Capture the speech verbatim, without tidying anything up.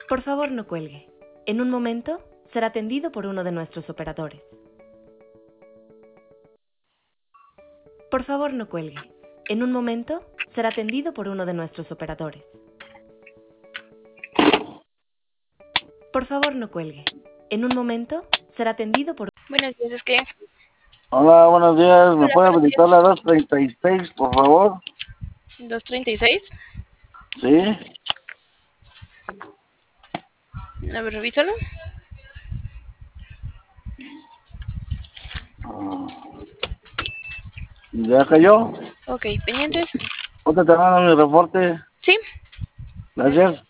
Por favor, no cuelgue. En un momento será atendido por uno de nuestros operadores. Por favor, no cuelgue. En un momento será atendido por uno de nuestros operadores. Por favor, no cuelgue. En un momento será atendido por... Buenos días, es que... Hola, buenos días. ¿Me Hola, puede buenos habilitar días. la dos treinta y seis, por favor? ¿dos treinta y seis? Sí. A ver, revísalo. ¿Ya cayó? Ok, pendientes. ¿Otra te mando mi reporte? ¿Sí? Gracias.